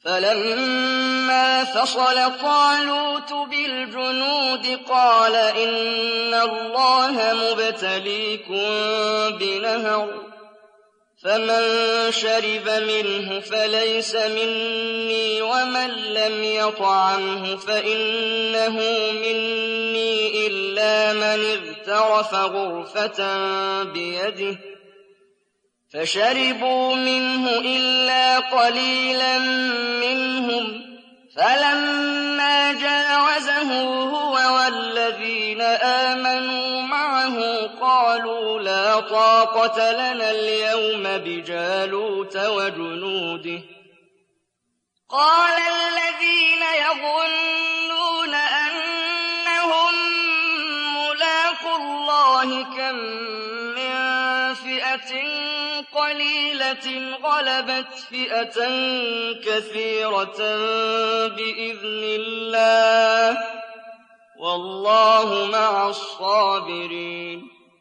فَلَمَّا فَصَلَ طَالُوتُ بِالْجُنُودِ قَالَ إِنَّ اللَّهَ مُبْتَلِيكُم بِنَهَرٍ فَمَن شَرِبَ مِنْهُ فَلَيْسَ مِنِّي وَمَن لَّمْ يَطْعَمْهُ فَإِنَّهُ مِنِّي إِلَّا مَنِ اغْتَرَفَ غُرْفَةً بِيَدِهِ فَشَرِبُوا مِنْهُ إِلَّا قَلِيلًا مِّنْهُمْ فَلَمَّا جَاوَزَهُ هُوَ وَالَّذِينَ آمَنُوا مَعَهُ قَالُوا لَا طَاقَةَ لَنَا الْيَوْمَ بِجَالُوتَ وَجُنُودِهِ قَالَ الَّذِينَ يَظُنُّونَ أَنَّهُم مُّلَاقُو اللَّهِ كَم مِّن فِئَةٍ قَلِيلَةٍ غَلَبَتْ فِئَةً كَثِيرَةً بِإِذْنِ اللَّهِ ۗ وَاللَّهُ مَعَ الصَّابِرِينَ